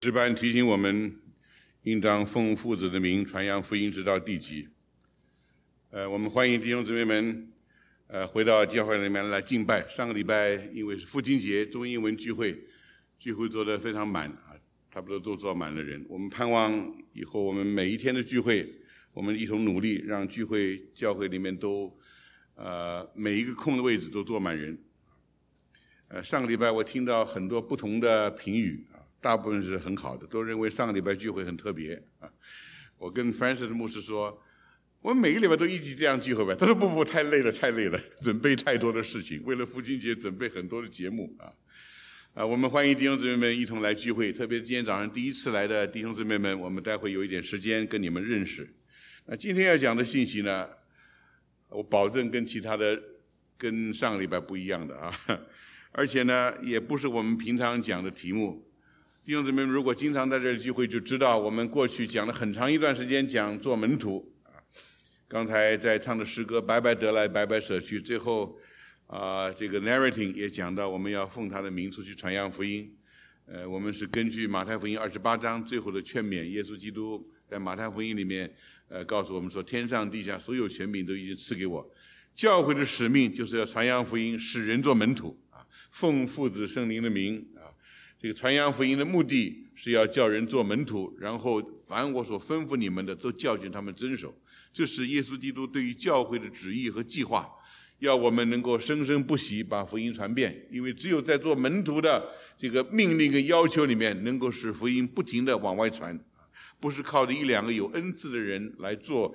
诗班提醒我们，应当奉父子的名传扬福音，直到地极。我们欢迎弟兄姊妹们，回到教会里面来敬拜。上个礼拜因为是父亲节，中英文聚会做得非常满啊，差不多都坐满了人。我们盼望以后我们每一天的聚会，我们一同努力，让聚会教会里面都每一个空的位置都坐满人。上个礼拜我听到很多不同的评语啊，大部分是很好的，都认为上个礼拜聚会很特别啊。我跟 Francis 牧师说，我们每个礼拜都一起这样聚会吧。他说不，太累了，准备太多的事情，为了父亲节准备很多的节目啊。我们欢迎弟兄姊妹们一同来聚会，特别今天早上第一次来的弟兄姊妹们，我们待会有一点时间跟你们认识。那今天要讲的信息呢，我保证跟上个礼拜不一样的啊。而且呢，也不是我们平常讲的题目。弟兄姊妹们，如果经常在这里聚会，就知道我们过去讲了很长一段时间讲做门徒啊。刚才在唱的诗歌，白白得来，白白舍去，最后这个 narrating 也讲到我们要奉他的名出去传扬福音。我们是根据马太福音28章最后的劝勉，耶稣基督在马太福音里面告诉我们说，天上地下所有权柄都已经赐给我，教会的使命就是要传扬福音，使人做门徒。奉父子圣灵的名啊，这个传扬福音的目的是要叫人做门徒，然后凡我所吩咐你们的，都教训他们遵守。这是耶稣基督对于教会的旨意和计划，要我们能够生生不息把福音传遍。因为只有在做门徒的这个命令跟要求里面，能够使福音不停地往外传，不是靠着一两个有恩赐的人来做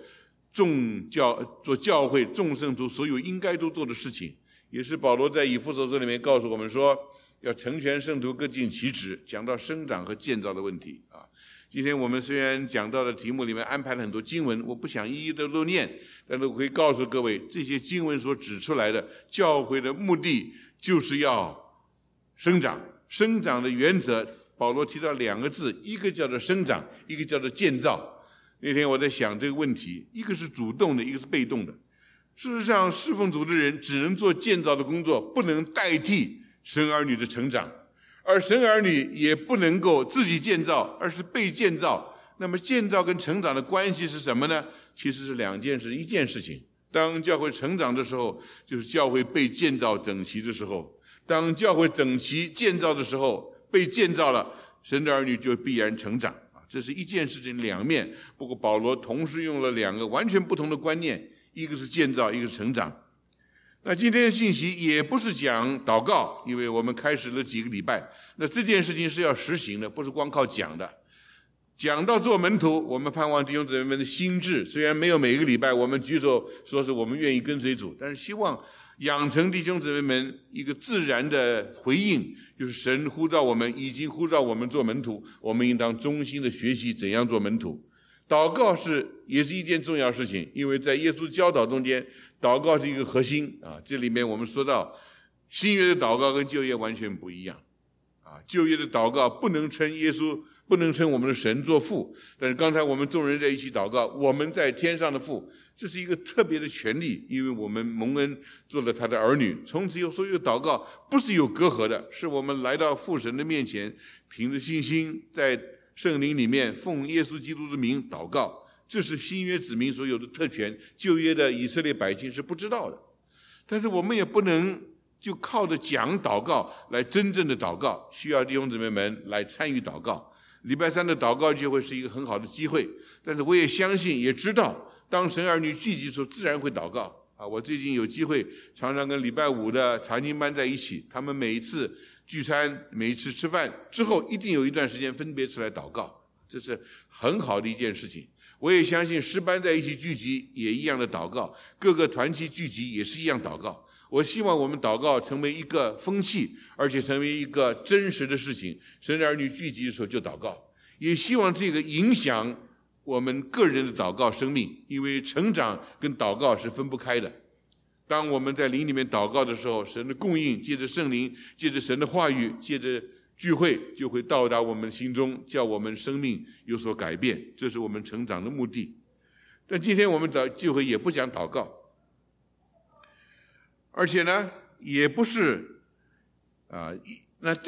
教会众圣徒所有应该都做的事情。也是保罗在以弗所书里面告诉我们说，要成全圣徒，各尽其职，讲到生长和建造的问题啊。今天我们虽然讲到的题目里面安排了很多经文，我不想一一的都念，但是我可以告诉各位，这些经文所指出来的教会的目的就是要生长。生长的原则，保罗提到两个字，一个叫做生长，一个叫做建造。那天我在想这个问题，一个是主动的，一个是被动的。事实上，侍奉主的人只能做建造的工作，不能代替神儿女的成长，而神儿女也不能够自己建造，而是被建造。那么建造跟成长的关系是什么呢？其实是两件事，一件事情。当教会成长的时候，就是教会被建造整齐的时候；当教会整齐建造的时候，被建造了，神的儿女就必然成长。这是一件事情两面，不过保罗同时用了两个完全不同的观念，一个是建造，一个是成长。那今天的信息也不是讲祷告，因为我们开始了几个礼拜，那这件事情是要实行的，不是光靠讲的。讲到做门徒，我们盼望弟兄姊妹们的心智，虽然没有每一个礼拜我们举手说是我们愿意跟随主，但是希望养成弟兄姊妹们一个自然的回应，就是神呼召我们，已经呼召我们做门徒，我们应当忠心的学习怎样做门徒。祷告也是一件重要事情，因为在耶稣教导中间，祷告是一个核心啊。这里面我们说到新约的祷告跟旧约完全不一样啊。旧约的祷告不能称我们的神做父，但是刚才我们众人在一起祷告，我们在天上的父，这是一个特别的权利，因为我们蒙恩做了他的儿女，从此有所有祷告不是有隔阂的，是我们来到父神的面前，凭着信心在圣灵里面奉耶稣基督的名祷告，这是新约子民所有的特权，旧约的以色列百姓是不知道的。但是我们也不能就靠着讲祷告来真正的祷告，需要弟兄姊妹们来参与祷告。礼拜三的祷告聚会是一个很好的机会，但是我也相信也知道，当神儿女聚集的时候自然会祷告啊。我最近有机会常常跟礼拜五的查经班在一起，他们每一次聚餐，每一次吃饭之后，一定有一段时间分别出来祷告，这是很好的一件事情。我也相信诗班在一起聚集也一样的祷告，各个团体聚集也是一样祷告。我希望我们祷告成为一个风气，而且成为一个真实的事情。神的儿女聚集的时候就祷告，也希望这个影响我们个人的祷告生命，因为成长跟祷告是分不开的。当我们在灵里面祷告的时候，神的供应借着圣灵，借着神的话语，借着聚会就会到达我们心中，叫我们生命有所改变，这是我们成长的目的。但今天我们的聚会也不讲祷告，而且呢也不是那这个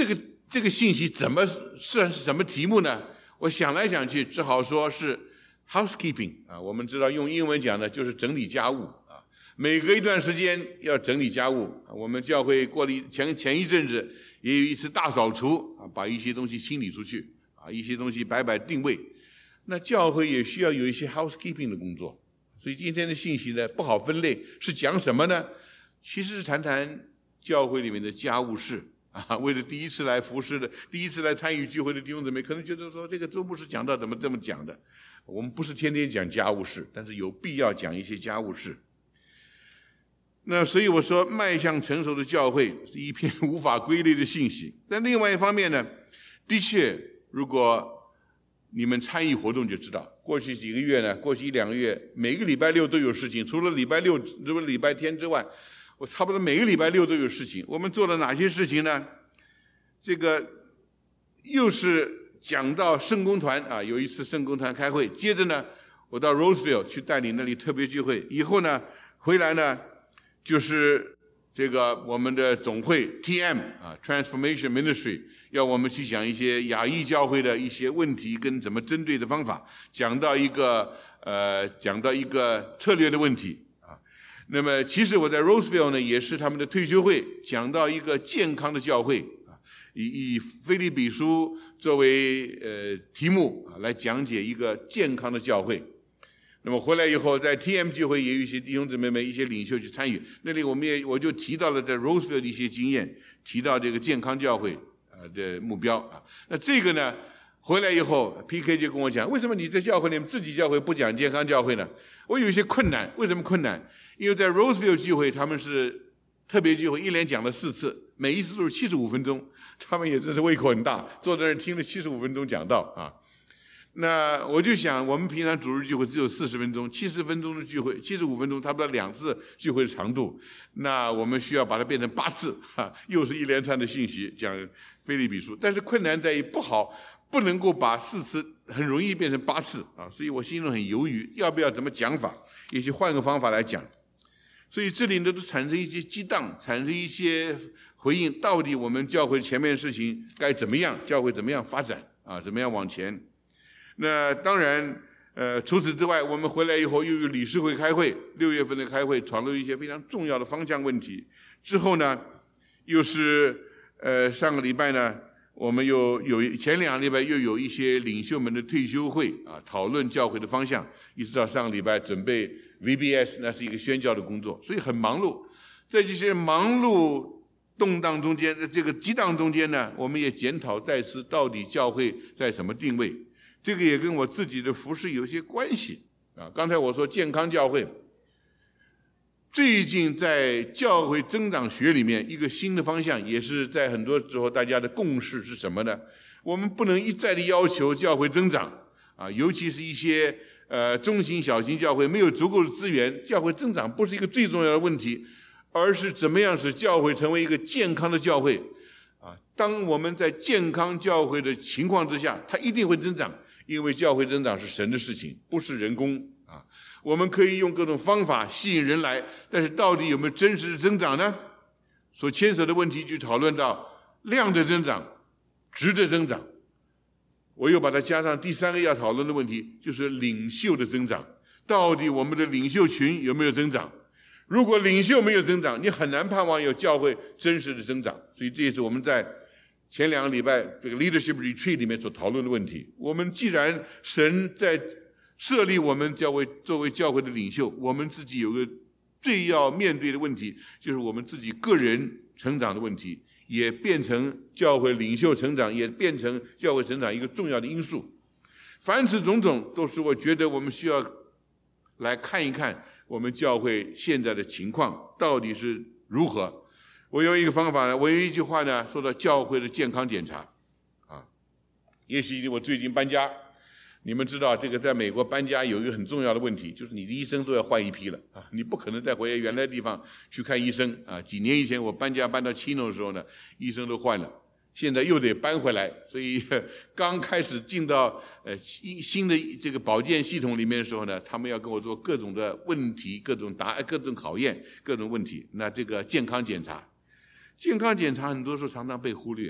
这个信息怎么算是什么题目呢？我想来想去，只好说是 housekeeping 啊。我们知道用英文讲的就是整理家务啊。每隔一段时间要整理家务。我们教会过了前一阵子也有一次大扫除啊，把一些东西清理出去啊，一些东西摆定位。那教会也需要有一些 housekeeping 的工作。所以今天的信息呢不好分类，是讲什么呢？其实是谈谈教会里面的家务事啊。为了第一次来服侍的、第一次来参与聚会的弟兄姊妹，可能觉得说这个周牧师讲到怎么这么讲的？我们不是天天讲家务事，但是有必要讲一些家务事。那所以我说，迈向成熟的教会是一篇无法归类的信息。但另外一方面呢，的确，如果你们参与活动就知道，过去几个月呢，过去1-2个月，每个礼拜六都有事情，除了礼拜六、礼拜天之外，我差不多每个礼拜六都有事情。我们做了哪些事情呢？这个又是讲到圣工团啊，有一次圣工团开会，接着呢，我到 Roseville 去带领那里特别聚会，以后呢，回来呢，就是这个我们的总会 TM 啊 Transformation Ministry 要我们去讲一些亚裔教会的一些问题跟怎么针对的方法，讲到一个策略的问题。那么其实我在 Roseville 呢，也是他们的退休会，讲到一个健康的教会啊，以腓立比书作为题目啊，来讲解一个健康的教会。那么回来以后，在 TM 聚会也有一些弟兄姊妹们、一些领袖去参与，那里我就提到了在 Roseville 的一些经验，提到这个健康教会的目标啊。那这个呢，回来以后 PK 就跟我讲，为什么你在教会里面自己教会不讲健康教会呢？我有一些困难，为什么困难？因为在 Roseville 聚会，他们是特别聚会，一连讲了4次，每一次都是75分钟，他们也真是胃口很大，坐在那儿听了75分钟讲道啊。那我就想，我们平常主日聚会只有40分钟，70分钟的聚会，75分钟，差不多2次聚会的长度。那我们需要把它变成8次，又是一连串的信息讲腓立比书。但是困难在于不能够把4次很容易变成8次啊，所以我心中很犹豫，要不要怎么讲法，也许换个方法来讲。所以这里呢都产生一些激荡，产生一些回应，到底我们教会前面的事情该怎么样，教会怎么样发展啊，怎么样往前。那当然除此之外，我们回来以后又有理事会开会，6月份的开会讨论一些非常重要的方向问题。之后呢又是上个礼拜呢，我们前2个礼拜又有一些领袖们的退休会啊，讨论教会的方向，一直到上个礼拜准备 VBS， 那是一个宣教的工作，所以很忙碌。在这些忙碌动荡中间，这个激荡中间呢，我们也检讨再思，到底教会在什么定位？这个也跟我自己的服事有些关系啊。刚才我说健康教会，最近在教会增长学里面一个新的方向，也是在很多时候大家的共识是什么呢？我们不能一再的要求教会增长啊，尤其是一些中型小型教会没有足够的资源，教会增长不是一个最重要的问题，而是怎么样使教会成为一个健康的教会啊。当我们在健康教会的情况之下，它一定会增长，因为教会增长是神的事情，不是人工啊。我们可以用各种方法吸引人来，但是到底有没有真实的增长呢？所牵扯的问题就讨论到量的增长、质的增长。我又把它加上第3个要讨论的问题，就是领袖的增长。到底我们的领袖群有没有增长？如果领袖没有增长，你很难盼望有教会真实的增长。所以这也是我们在前2个礼拜这个 Leadership Retreat 里面所讨论的问题。我们既然神在设立我们作为教会的领袖，我们自己有个最要面对的问题，就是我们自己个人成长的问题，也变成教会领袖成长，也变成教会成长一个重要的因素。凡此种种，都是我觉得我们需要来看一看我们教会现在的情况到底是如何。我有一个方法呢，我有一句话呢，说到教会的健康检查啊。也许我最近搬家，你们知道这个在美国搬家有一个很重要的问题，就是你的医生都要换一批了啊，你不可能再回原来的地方去看医生啊。几年以前我搬家搬到Chino的时候呢，医生都换了，现在又得搬回来，所以刚开始进到新的这个保健系统里面的时候呢，他们要跟我做各种的问题、各种考验、各种问题。那这个健康检查很多时候常常被忽略，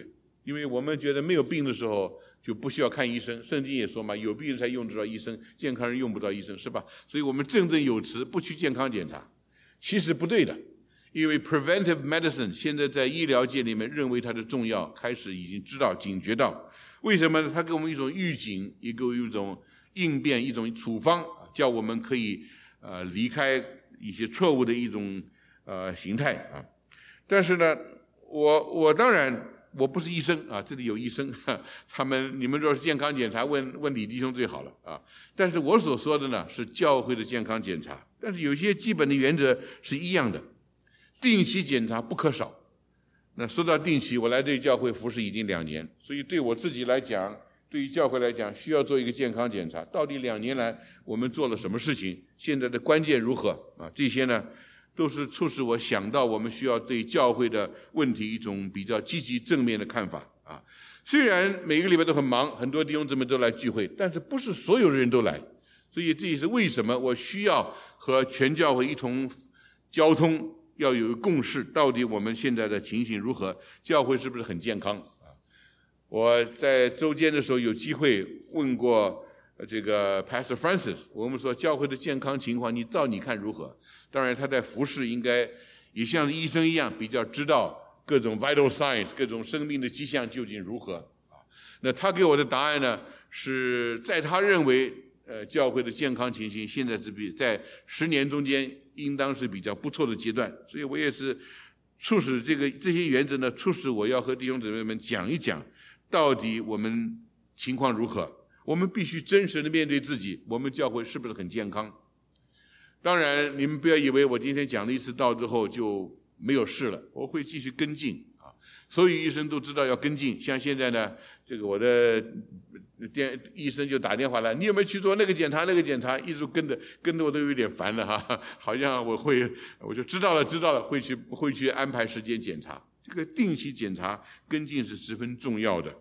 因为我们觉得没有病的时候就不需要看医生，圣经也说嘛，有病人才用得着医生，健康人用不着医生，是吧？所以我们振振有词不去健康检查，其实不对的，因为 preventive medicine 现在在医疗界里面认为它的重要，开始已经知道警觉到，为什么呢？它给我们一种预警，也给我们一种应变，一种处方，叫我们可以离开一些错误的一种形态啊。但是呢，我当然我不是医生啊，这里有医生，你们若是健康检查，问李弟兄最好了啊。但是我所说的呢是教会的健康检查，但是有些基本的原则是一样的，定期检查不可少。那说到定期，我来这教会服侍已经2年，所以对我自己来讲，对于教会来讲，需要做一个健康检查。到底2年来我们做了什么事情？现在的关键如何啊？这些呢，都是促使我想到我们需要对教会的问题一种比较积极正面的看法啊。虽然每个礼拜都很忙，很多弟兄姊妹都来聚会，但是不是所有的人都来，所以这也是为什么我需要和全教会一同交通，要有共识，到底我们现在的情形如何，教会是不是很健康啊？我在周间的时候有机会问过这个 Pastor Francis， 我们说教会的健康情况，你看如何？当然他在服事应该也像医生一样，比较知道各种 vital signs， 各种生命的迹象究竟如何啊？那他给我的答案呢，是在他认为教会的健康情形现在是在10年中间应当是比较不错的阶段，所以我也是促使这些原则呢，促使我要和弟兄姊妹们讲一讲，到底我们情况如何。我们必须真实的面对自己，我们教会是不是很健康？当然，你们不要以为我今天讲了一次道之后就没有事了，我会继续跟进啊。所有医生都知道要跟进，像现在呢，这个我的医生就打电话来，你有没有去做那个检查？一直跟着我都有点烦了哈，好像我就知道了，会去安排时间检查。这个定期检查跟进是十分重要的。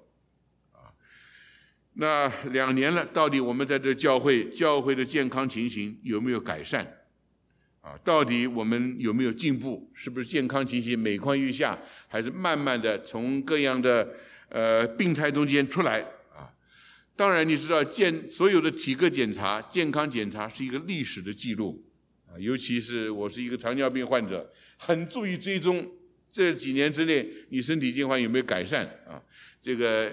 那2年了，到底我们在这教会的健康情形有没有改善啊？到底我们有没有进步？是不是健康情形每况愈下，还是慢慢的从各样的病态中间出来啊？当然你知道所有的体格检查、健康检查是一个历史的记录啊，尤其是我是一个糖尿病患者，很注意追踪这几年之内你身体健康有没有改善啊？这个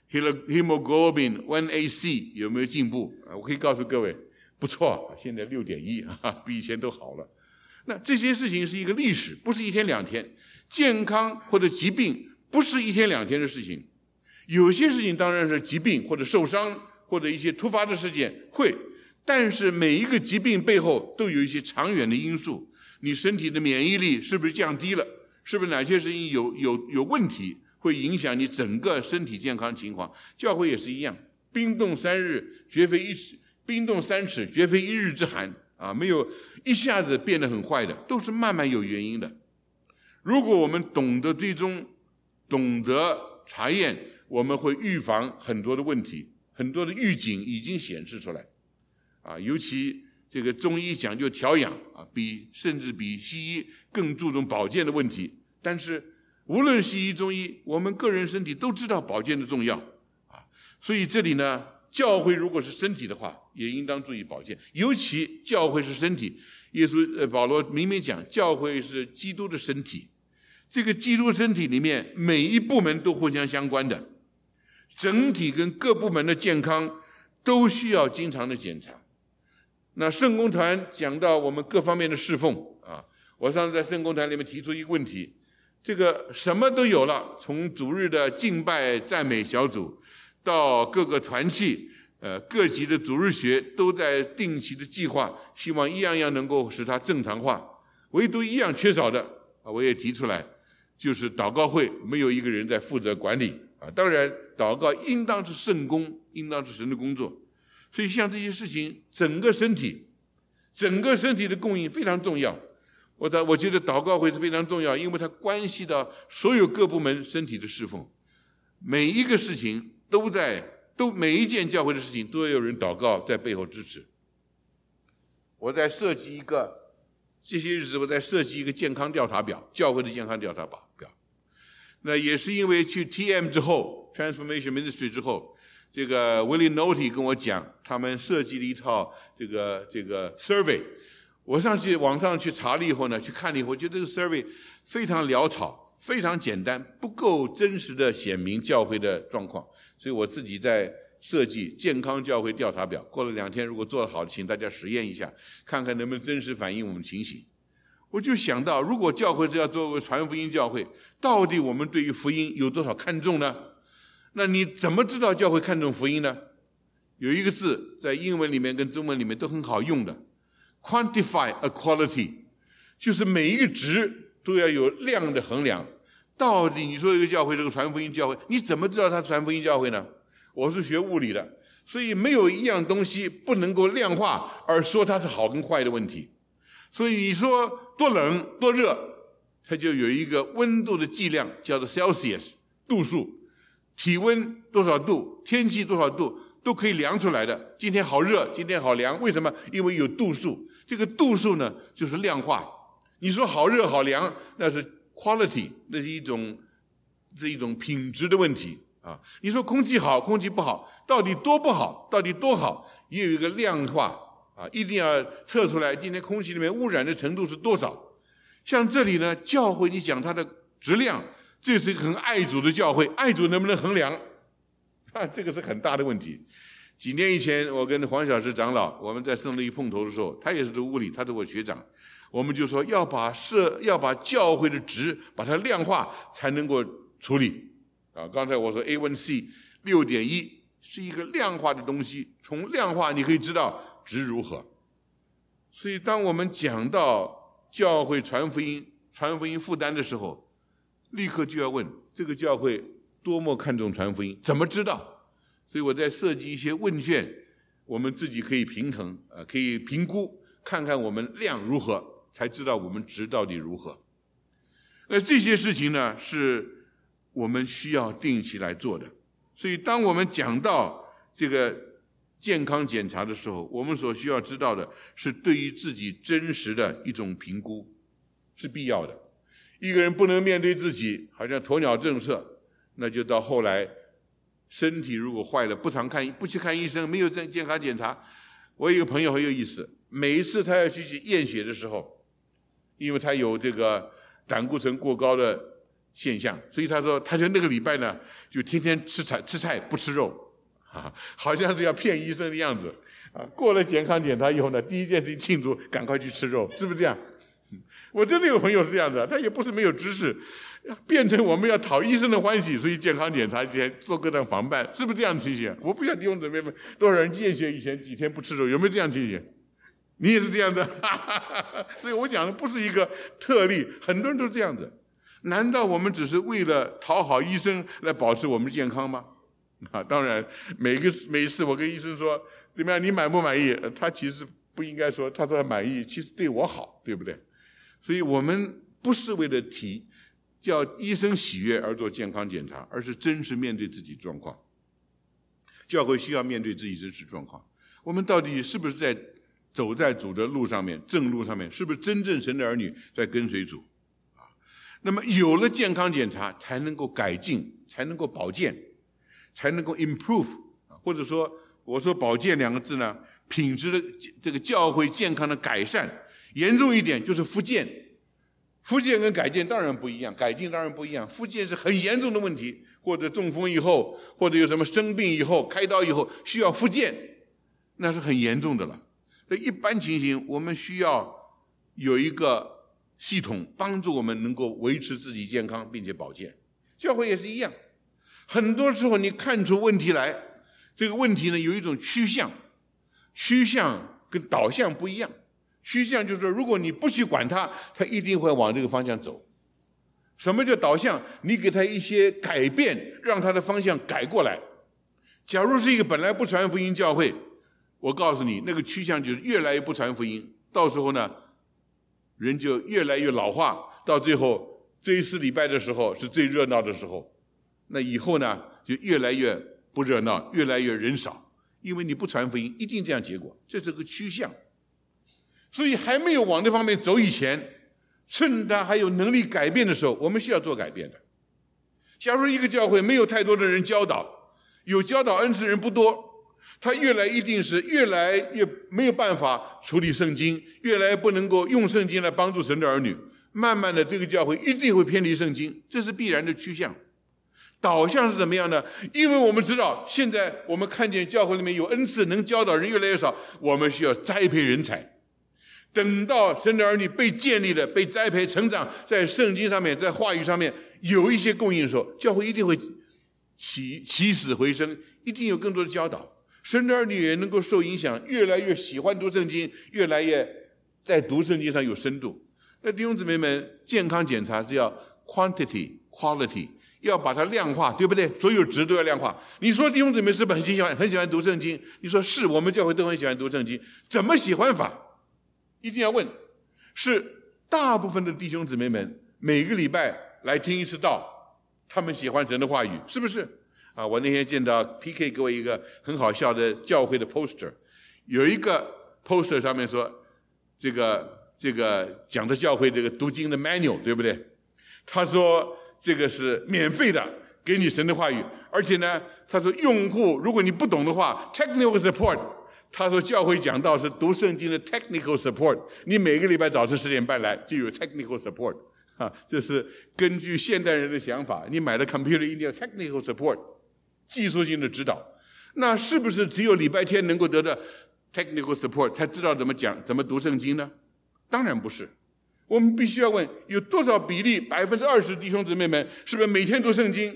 hemoglobin 1AC 有没有进步？我可以告诉各位，不错，现在6.1，比以前都好了。那这些事情是一个历史，不是1天2天。健康或者疾病不是1天2天的事情，有些事情当然是疾病或者受伤或者一些突发的事件会，但是每一个疾病背后都有一些长远的因素。你身体的免疫力是不是降低了？是不是哪些事情有问题？会影响你整个身体健康情况。教会也是一样，冰冻3尺绝非一日之寒啊，没有一下子变得很坏的，都是慢慢有原因的。如果我们懂得追踪，懂得查验，我们会预防很多的问题，很多的预警已经显示出来啊。尤其这个中医讲究调养啊，甚至比西医更注重保健的问题。但是无论西医中医，我们个人身体都知道保健的重要啊，所以这里呢，教会如果是身体的话，也应当注意保健，尤其教会是身体。保罗明明讲，教会是基督的身体，这个基督身体里面每一部门都互相相关的，整体跟各部门的健康都需要经常的检查。那圣公团讲到我们各方面的侍奉啊，我上次在圣公团里面提出一个问题。这个什么都有了，从主日的敬拜赞美小组，到各个团契，各级的主日学都在定期的计划，希望一样样能够使它正常化。唯独一样缺少的，我也提出来，就是祷告会没有一个人在负责管理啊。当然，祷告应当是圣工，应当是神的工作。所以像这些事情，整个身体的供应非常重要。我觉得祷告会是非常重要，因为它关系到所有各部门身体的侍奉，每一个事情每一件教会的事情都要有人祷告在背后支持。这些日子我在设计一个健康调查表，教会的健康调查表。 那也是因为去 TM 之后 ，Transformation Ministry 之后，这个 Willie Noty 跟我讲，他们设计了一套这个 survey。我网上去查了以后呢，去看了以后，觉得这个 survey 非常潦草，非常简单，不够真实的显明教会的状况，所以我自己在设计健康教会调查表。过了2天，如果做得好，请大家实验一下，看看能不能真实反映我们情形。我就想到，如果教会是要作为传福音教会，到底我们对于福音有多少看重呢？那你怎么知道教会看重福音呢？有一个字在英文里面跟中文里面都很好用的 ，quantify a quality， 就是每一个值都要有量的衡量。到底你说一个教会是个传福音教会，你怎么知道它传福音教会呢？我是学物理的，所以没有一样东西不能够量化而说它是好跟坏的问题。所以你说多冷多热，它就有一个温度的计量，叫做 Celsius 度数，体温多少度，天气多少度都可以量出来的。今天好热，今天好凉，为什么？因为有度数。这个度数呢，就是量化。你说好热好凉，那是 quality， 那是一种品质的问题啊。你说空气好，空气不好，到底多不好，到底多好，也有一个量化啊，一定要测出来。今天空气里面污染的程度是多少？像这里呢，教会你讲它的质量，这是一个很爱主的教会，爱主能不能衡量？这个是很大的问题。几年以前，我跟黄小石长老，我们在圣乐一碰头的时候，他也是读物理，他是我学长，我们就说要把教会的值把它量化才能够处理啊。刚才我说 A1C 6.1是一个量化的东西，从量化你可以知道值如何。所以当我们讲到教会传福音负担的时候，立刻就要问这个教会多么看重传福音，怎么知道？所以我在设计一些问卷，我们自己可以平衡可以评估，看看我们量如何，才知道我们值到底如何。那这些事情呢，是我们需要定期来做的。所以当我们讲到这个健康检查的时候，我们所需要知道的是对于自己真实的一种评估，是必要的。一个人不能面对自己，好像鸵鸟政策，那就到后来身体如果坏了，不去看医生，没有健康检查。我有一个朋友很有意思，每一次他要去验血的时候，因为他有这个胆固醇过高的现象，所以他说那个礼拜呢，就天天吃菜不吃肉好像是要骗医生的样子过了健康检查以后呢，第一件事情庆祝，赶快去吃肉，是不是这样？我真的有朋友是这样子，他也不是没有知识，变成我们要讨医生的欢喜，所以健康检查以前做各种防范，是不是这样的情形？我不晓得弟兄姊妹们多少人验血以前几天不吃肉，有没有这样的情形？你也是这样子所以我讲的不是一个特例，很多人都是这样子。难道我们只是为了讨好医生来保持我们健康吗？当然每一次我跟医生说怎么样，你满不满意，他其实不应该说，他说他满意，其实对我好，对不对？所以我们不是为了叫医生喜悦而做健康检查，而是真实面对自己状况。教会需要面对自己真实状况，我们到底是不是走在主的路上面，正路上面，是不是真正神的儿女在跟随主那么有了健康检查，才能够改进，才能够保健，才能够 improve， 或者说我说保健2个字呢，品质的这个教会健康的改善。严重一点就是复健跟改健当然不一样，改进当然不一样，复健是很严重的问题，或者中风以后，或者有什么生病以后，开刀以后需要复健，那是很严重的了。在一般情形，我们需要有一个系统帮助我们能够维持自己健康并且保健。教会也是一样，很多时候你看出问题来，这个问题呢有一种趋向跟导向不一样。趋向就是说，如果你不去管它，它一定会往这个方向走。什么叫导向？你给它一些改变，让它的方向改过来。假如是一个本来不传福音教会，我告诉你，那个趋向就是越来越不传福音，到时候呢，人就越来越老化，到最后这4礼拜的时候是最热闹的时候，那以后呢就越来越不热闹，越来越人少，因为你不传福音，一定这样结果，这是个趋向。所以还没有往这方面走以前，趁他还有能力改变的时候，我们需要做改变的。 假如一个教会没有太多的人教导，有教导恩赐人不多，他一定是越来越没有办法处理圣经，越来越不能够用圣经来帮助神的儿女，慢慢的这个教会一定会偏离圣经，这是必然的趋向。导向是怎么样呢？因为我们知道现在我们看见教会里面有恩赐能教导人越来越少，我们需要栽培人才。等到神的儿女被建立了，被栽培成长，在圣经上面，在话语上面有一些供应的时候，教会一定会起死回生，一定有更多的教导，神的儿女也能够受影响，越来越喜欢读圣经，越来越在读圣经上有深度。那弟兄姊妹们，健康检查是要 quantity quality， 要把它量化，对不对？所有值都要量化。你说弟兄姊妹是不是很喜欢读圣经？你说是，我们教会都很喜欢读圣经。怎么喜欢法？一定要问，是大部分的弟兄姊妹们每个礼拜来听一次道，他们喜欢神的话语，是不是？我那天见到 PK 给我一个很好笑的教会的 poster， 有一个 poster 上面说这个讲的教会这个读经的 manual， 对不对？他说这个是免费的，给你神的话语，而且呢，他说用户如果你不懂的话 ，technical support。他说教会讲道是读圣经的 technical support， 你每个礼拜早晨10点半来就有 technical support， 这是根据现代人的想法，你买的 computer 一定要 technical support， 技术性的指导。那是不是只有礼拜天能够得到 technical support 才知道怎么读圣经呢？当然不是。我们必须要问，有多少比例20%弟兄姊妹们是不是每天读圣经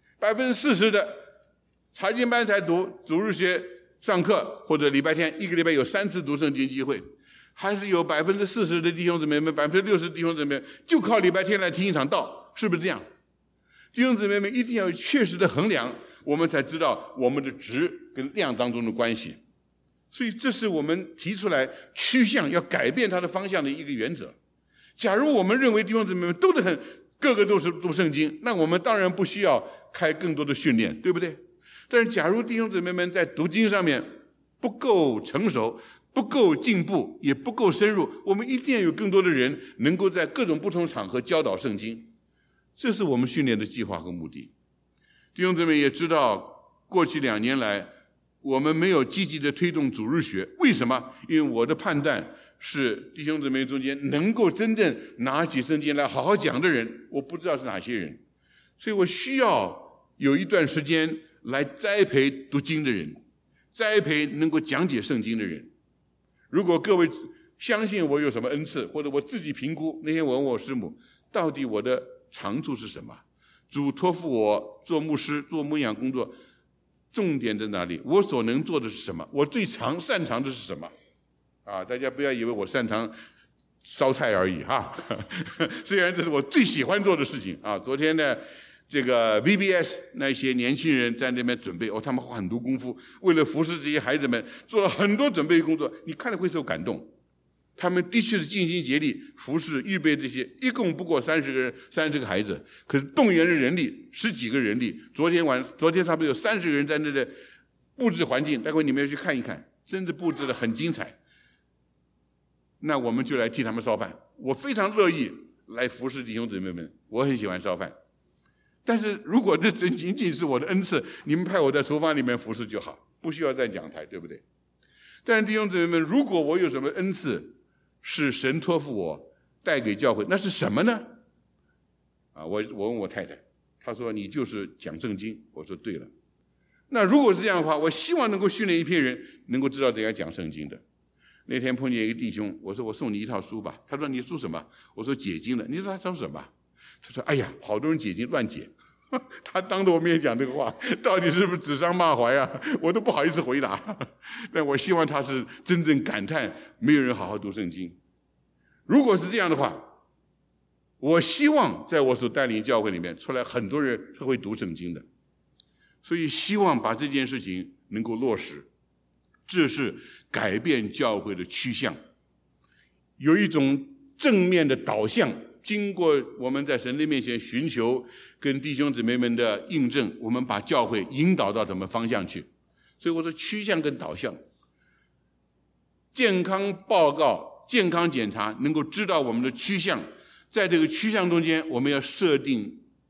？40%的查经班才读，主日学上课，或者礼拜天一个礼拜有3次读圣经机会，还是有40%的弟兄姊妹们，60%的弟兄姊妹们就靠礼拜天来听一场道，是不是这样？弟兄姊妹们一定要确实的衡量，我们才知道我们的质跟量当中的关系。所以这是我们提出来趋向要改变它的方向的一个原则。假如我们认为弟兄姊妹们个个都是读圣经，那我们当然不需要开更多的训练，对不对？但是假如弟兄姊妹们在读经上面不够成熟，不够进步，也不够深入，我们一定要有更多的人能够在各种不同场合教导圣经，这是我们训练的计划和目的。弟兄姊妹也知道，过去2年来我们没有积极的推动主日学，为什么？因为我的判断是弟兄姊妹中间能够真正拿起圣经来好好讲的人，我不知道是哪些人，所以我需要有一段时间来栽培读经的人，栽培能够讲解圣经的人。如果各位相信我有什么恩赐，或者我自己评估，那天我问我师母，到底我的长处是什么？主托付我做牧师，做牧养工作，重点在哪里？我所能做的是什么？我最擅长的是什么？大家不要以为我擅长烧菜而已哈，虽然这是我最喜欢做的事情啊。昨天呢，这个 VBS 那些年轻人在那边准备，他们花很多功夫，为了服侍这些孩子们做了很多准备工作，你看了会受感动。他们的确是尽心竭力服侍预备这些，一共不过30个孩子，可是动员的人力10几个人力。昨天差不多有30个人在那里布置环境，待会你们要去看一看，真的布置得很精彩。那我们就来替他们烧饭，我非常乐意来服侍弟兄姊妹们，我很喜欢烧饭。但是如果这仅仅是我的恩赐，你们派我在厨房里面服侍就好，不需要在讲台，对不对？但是弟兄姊妹们，如果我有什么恩赐是神托付我带给教会，那是什么呢？我问我太太，她说你就是讲圣经。我说对了。那如果是这样的话，我希望能够训练一批人能够知道怎样讲圣经的。那天碰见一个弟兄，我说我送你一套书吧。他说你书什么？我说解经的。你说他说什么？他说哎呀，好多人解经乱解。他当着我面讲这个话，到底是不是指桑骂槐啊？我都不好意思回答。但我希望他是真正感叹没有人好好读圣经。如果是这样的话，我希望在我所带领教会里面出来很多人是会读圣经的。所以希望把这件事情能够落实，这是改变教会的趋向，有一种正面的导向。经过我们在神的面前寻求跟弟兄姊妹们的印证，我们把教会引导到什么方向去。所以我说趋向跟导向，健康报告、健康检查能够知道我们的趋向，在这个趋向中间我们要设定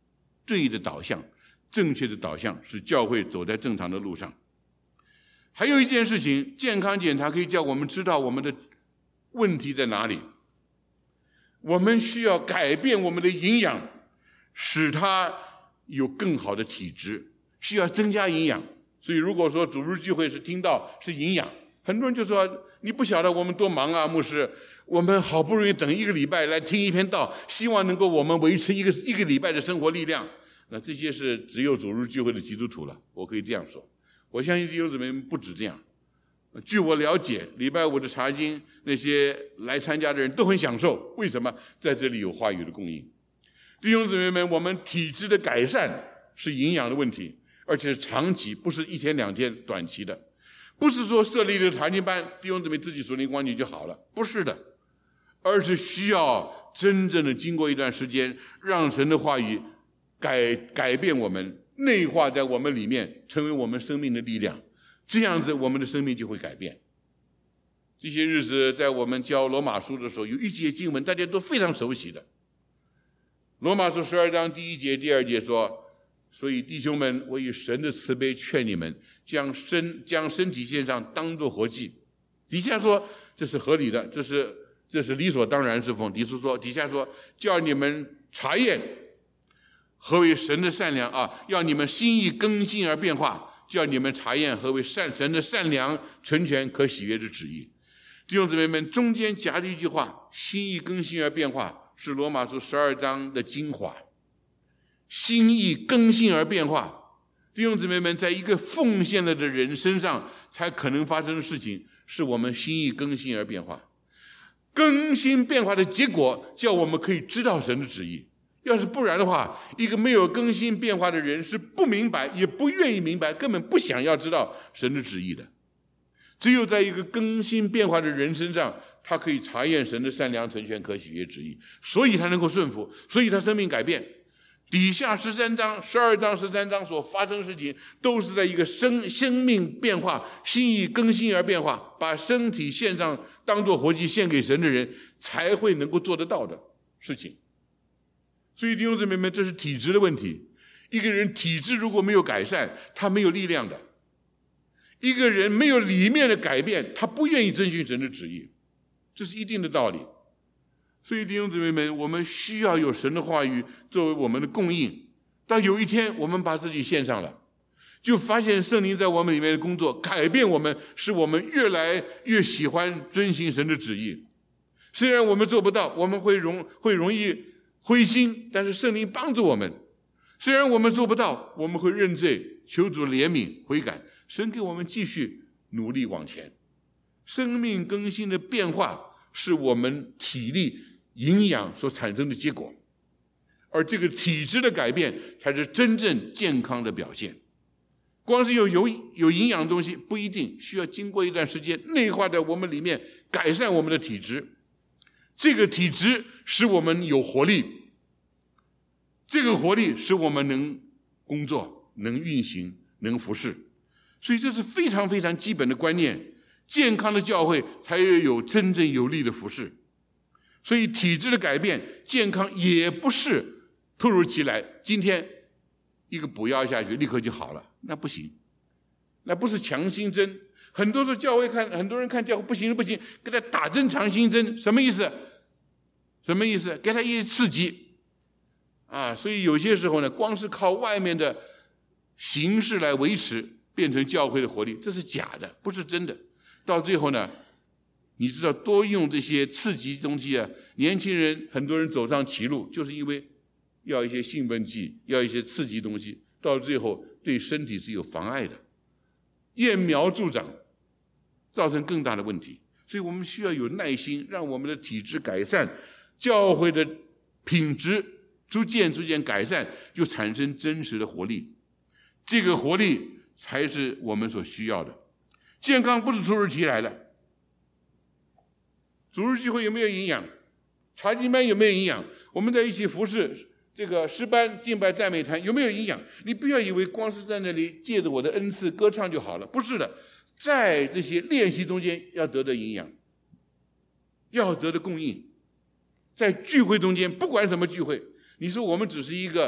对的导向，正确的导向，使教会走在正常的路上。还有一件事情，健康检查可以叫我们知道我们的问题在哪里。我们需要改变我们的营养，使它有更好的体质，需要增加营养。所以如果说主日聚会是听到是营养，很多人就说你不晓得我们多忙啊，牧师，我们好不容易等1个礼拜来听一篇道，希望能够我们维持一个礼拜的生活力量。那这些是只有主日聚会的基督徒了，我可以这样说。我相信弟兄姊妹们不止这样。据我了解，礼拜5的查经，那些来参加的人都很享受。为什么？在这里有话语的供应。弟兄姊妹们，我们体质的改善是营养的问题，而且是长期，不是1天2天短期的。不是说设立了查经班，弟兄姊妹自己属灵光景就好了，不是的，而是需要真正的经过一段时间，让神的话语改变我们，内化在我们里面，成为我们生命的力量。这样子我们的生命就会改变。这些日子在我们教罗马书的时候，有一节经文大家都非常熟悉的，罗马书12章第1节第2节说，所以弟兄们，我以神的慈悲劝你们，将身体献上，当作活祭。底下说这是合理的，这是理所当然侍奉。底下说叫你们查验何为神的善良啊，要你们心意更新而变化，叫你们查验何为神的善良、纯全、可喜悦的旨意。弟兄姊妹们，中间夹着一句话，心意更新而变化，是罗马书12章的精华。心意更新而变化，弟兄姊妹们，在一个奉献了的人身上才可能发生的事情，是我们心意更新而变化。更新变化的结果，叫我们可以知道神的旨意。要是不然的话，一个没有更新变化的人是不明白，也不愿意明白，根本不想要知道神的旨意的。只有在一个更新变化的人身上，他可以查验神的善良、纯全、可喜悦旨意，所以他能够顺服，所以他生命改变。底下12章13章所发生的事情，都是在一个生命变化、心意更新而变化，把身体献上当作活祭献给神的人才会能够做得到的事情。所以弟兄姊妹们，这是体质的问题。一个人体质如果没有改善，他没有力量的。一个人没有里面的改变，他不愿意遵循神的旨意，这是一定的道理。所以弟兄姊妹们，我们需要有神的话语作为我们的供应。当有一天我们把自己献上了，就发现圣灵在我们里面的工作改变我们，使我们越来越喜欢遵行神的旨意。虽然我们做不到，我们会容易灰心，但是圣灵帮助我们。虽然我们做不到，我们会认罪，求主怜悯悔改，神给我们继续努力往前。生命更新的变化是我们体力营养所产生的结果，而这个体质的改变才是真正健康的表现。光是有营养的东西不一定，需要经过一段时间内化在我们里面，改善我们的体质。这个体质使我们有活力，这个活力使我们能工作、能运行、能服侍。所以这是非常非常基本的观念，健康的教会才有真正有力的服侍。所以体质的改变，健康也不是突如其来，今天一个补药下去立刻就好了，那不行，那不是强心针。很多时候教会很多人看教会不行，给他打针强心针，什么意思？给他一些刺激啊！所以有些时候呢，光是靠外面的形式来维持，变成教会的活力，这是假的，不是真的。到最后呢，你知道多用这些刺激东西啊，年轻人很多人走上歧路，就是因为要一些兴奋剂，要一些刺激东西，到最后对身体是有妨碍的，揠苗助长，造成更大的问题。所以我们需要有耐心，让我们的体质改善，教会的品质逐渐改善，就产生真实的活力。这个活力才是我们所需要的。健康不是突如其来的。主日聚会有没有营养？查经班有没有营养？我们在一起服侍这个诗班、敬拜、赞美团有没有营养？你不要以为光是在那里借着我的恩赐歌唱就好了，不是的，在这些练习中间要得的营养，要得的供应。在聚会中间，不管什么聚会，你说我们只是一个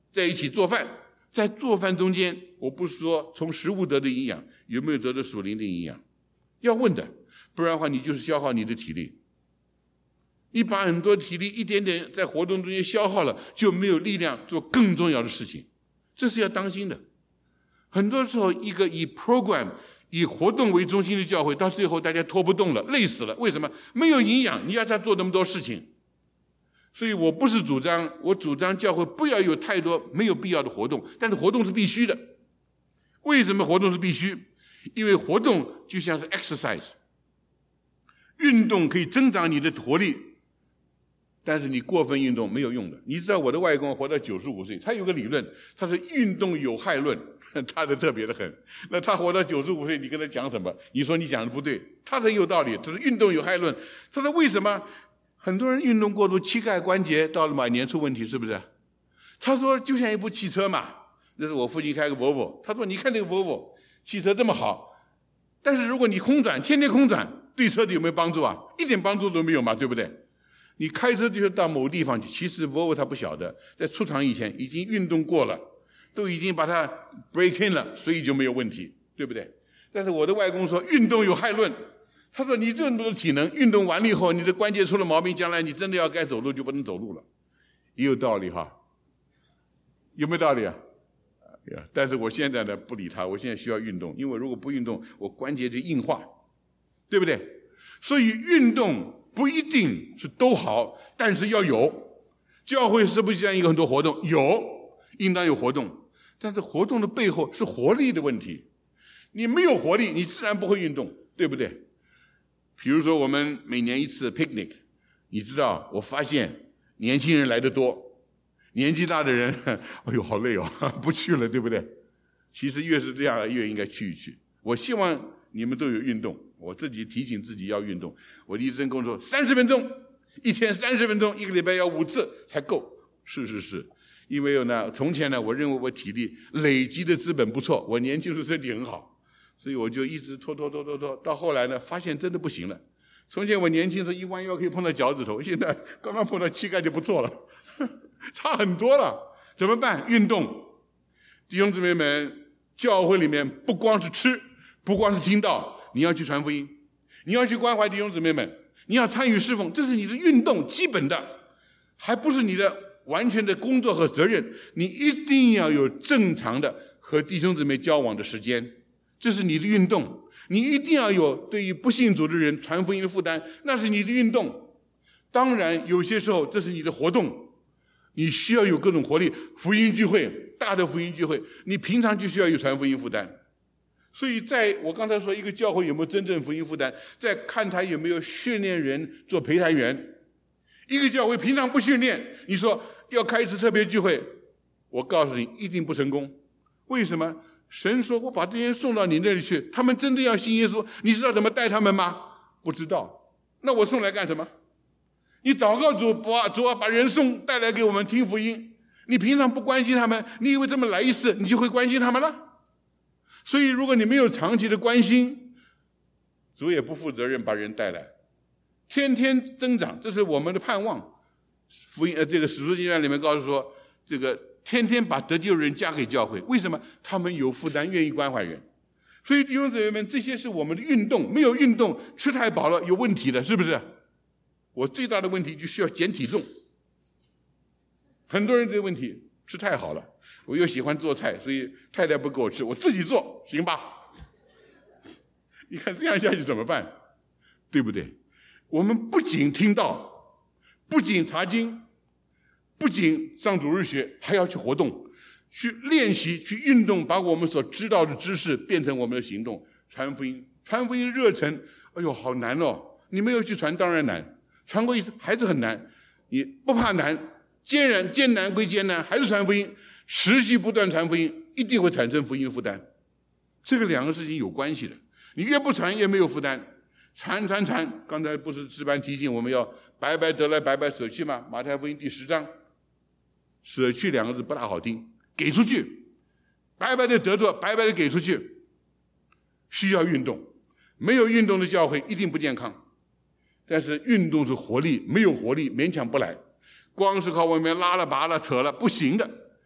在一起做饭，在做饭中间，我不是说从食物得的营养，有没有得的属灵的营养？要问的，不然的话你就是消耗你的体力。你把很多体力一点点在活动中间消耗了，就没有力量做更重要的事情，这是要当心的。很多时候一个以 program 以活动为中心的教会，到最后大家拖不动了，累死了。为什么？没有营养，你要他做那么多事情。所以我不是主张，我主张教会不要有太多没有必要的活动，但是活动是必须的。为什么活动是必须？因为活动就像是 exercise， 运动可以增长你的活力，但是你过分运动没有用的。你知道我的外公活到95岁，他有个理论，他是运动有害论，他的特别的很。那他活到95岁，你跟他讲什么？你说你讲的不对，他很有道理。他说运动有害论，他说为什么？很多人运动过度，膝盖关节到了晚年出问题，是不是？他说就像一部汽车嘛，那是我父亲开个 Volvo， 他说你看这个 Volvo 汽车这么好，但是如果你空转，天天空转，对车子有没有帮助啊？一点帮助都没有嘛，对不对？你开车就是到某地方去，其实 Volvo 他不晓得，在出厂以前已经运动过了，都已经把它 break in 了，所以就没有问题，对不对？但是我的外公说运动有害论，他说你这么多体能，运动完了以后，你的关节出了毛病，将来你真的要该走路就不能走路了，也有道理哈，有没有道理啊？但是我现在呢不理他，我现在需要运动，因为如果不运动，我关节就硬化，对不对？所以运动不一定是都好，但是要有。教会是不是这样一个很多活动？有，应当有活动，但是活动的背后是活力的问题。你没有活力，你自然不会运动，对不对？比如说我们每年一次 picnic， 你知道，我发现年轻人来得多，年纪大的人，哎呦好累哦，不去了，对不对？其实越是这样，越应该去一去。我希望你们都有运动，我自己提醒自己要运动。我的医生跟我说30分钟，一天30分钟，一个礼拜要5次才够。是，因为呢，从前呢，我认为我体力累积的资本不错，我年轻时候身体很好，所以我就一直拖，到后来呢，发现真的不行了。从前我年轻时候一弯腰可以碰到脚趾头，现在刚刚碰到膝盖就不错了，差很多了。怎么办？运动。弟兄姊妹们，教会里面不光是吃，不光是听道，你要去传福音，你要去关怀弟兄姊妹们，你要参与侍奉，这是你的运动基本的，还不是你的完全的工作和责任。你一定要有正常的和弟兄姊妹交往的时间，这是你的运动。你一定要有对于不信主的人传福音的负担，那是你的运动。当然有些时候这是你的活动，你需要有各种活力，福音聚会，大的福音聚会，你平常就需要有传福音负担。所以在我刚才说一个教会有没有真正福音负担，在看他有没有训练人做陪谈员。一个教会平常不训练，你说要开一次特别聚会，我告诉你一定不成功。为什么？神说我把这些人送到你那里去，他们真的要信耶稣，你知道怎么带他们吗？不知道。那我送来干什么？你祷告主，主啊，把人带来给我们听福音，你平常不关心他们，你以为这么来一次你就会关心他们了？所以如果你没有长期的关心，主也不负责任把人带来，天天增长，这是我们的盼望。福音这个使徒行传里面告诉说，这个天天把得救人加给教会，为什么？他们有负担，愿意关怀人。所以弟兄姊妹们，这些是我们的运动，没有运动吃太饱了有问题的，是不是？我最大的问题就需要减体重。很多人这个问题吃太好了，我又喜欢做菜，所以太太不给我吃，我自己做行吧？你看这样下去怎么办？对不对？我们不仅听道，不仅查经，不仅上主日学，还要去活动，去练习，去运动，把我们所知道的知识变成我们的行动。传福音热忱，哎呦好难哦，你没有去传当然难，传过一次还是很难。你不怕难，艰难归艰难，还是传福音，持续不断传福音，一定会产生福音负担。这个两个事情有关系的，你越不传越没有负担。传，刚才不是诗班提醒我们要白白得来白白舍去吗？马太福音第10章，舍去2个字不大好听，给出去，白白的得着，白白的给出去。需要运动，没有运动的教会一定不健康。但是运动是活力，没有活力勉强不来，光是靠外面拉了拔了扯了不行的，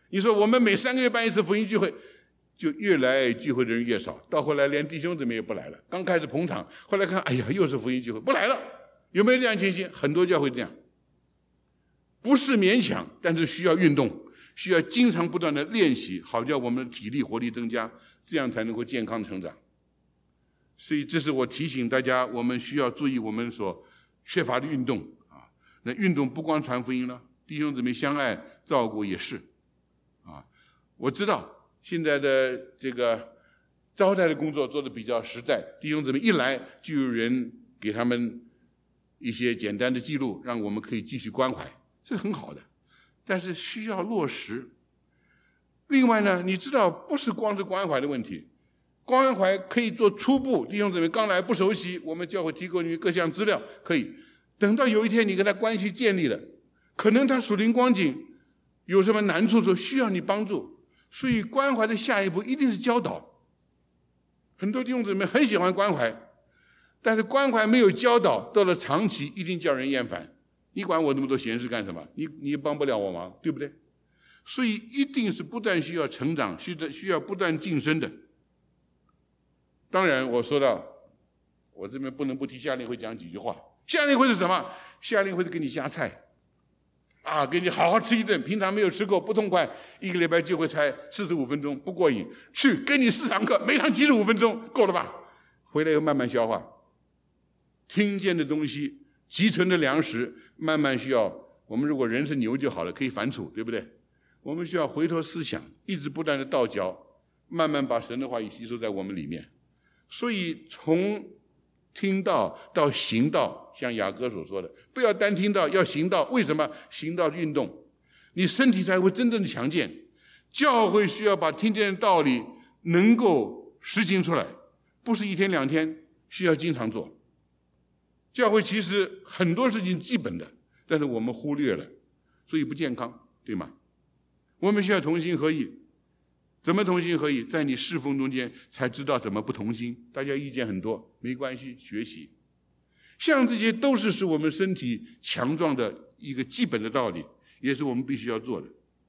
你说我们每3个月办一次福音聚会，就越来聚会的人越少，到后来连弟兄姊妹也不来了。刚开始捧场，后来看，哎呀，又是福音聚会，不来了。有没有这样情形？很多教会这样，不是勉强，但是需要运动，需要经常不断的练习，好叫我们的体力活力增加，这样才能够健康成长。所以这是我提醒大家，我们需要注意我们所缺乏的运动啊。那运动不光传福音了，弟兄姊妹相爱照顾也是啊。我知道现在的这个招待的工作做得比较实在，弟兄姊妹一来就有人给他们一些简单的记录，让我们可以继续关怀，这很好的，但是需要落实。另外呢，你知道不是光是关怀的问题，关怀可以做初步，弟兄姊妹刚来不熟悉，我们教会提供你各项资料，可以等到有一天你跟他关系建立了，可能他属灵光景有什么难处的时候需要你帮助，所以关怀的下一步一定是教导。很多弟兄姊妹很喜欢关怀，但是关怀没有教导，到了长期一定叫人厌烦。你管我那么多闲事干什么？你也帮不了我忙，对不对？所以一定是不断需要成长，需要不断晋升的。当然我说到我这边不能不提夏令会讲几句话。夏令会是什么？夏令会是给你加菜啊，给你好好吃一顿，平常没有吃过不痛快，一个礼拜聚会才45分钟不过瘾，去给你4堂课，每堂75分钟，够了吧？回来又慢慢消化，听见的东西积存的粮食慢慢需要，我们如果人是牛就好了，可以反刍，对不对？我们需要回头思想，一直不断的倒嚼，慢慢把神的话语吸收在我们里面。所以从听到到行道，像雅各所说的，不要单听到，要行道。为什么？行道运动，你身体才会真正的强健。教会需要把听见的道理能够实行出来，不是1天2天，需要经常做。教会其实很多事情基本的，但是我们忽略了，所以不健康，对吗？我们需要同心合意。怎么同心合意？在你侍奉中间才知道怎么不同心。大家意见很多，没关系，学习。像这些都是使我们身体强壮的一个基本的道理，也是我们必须要做的。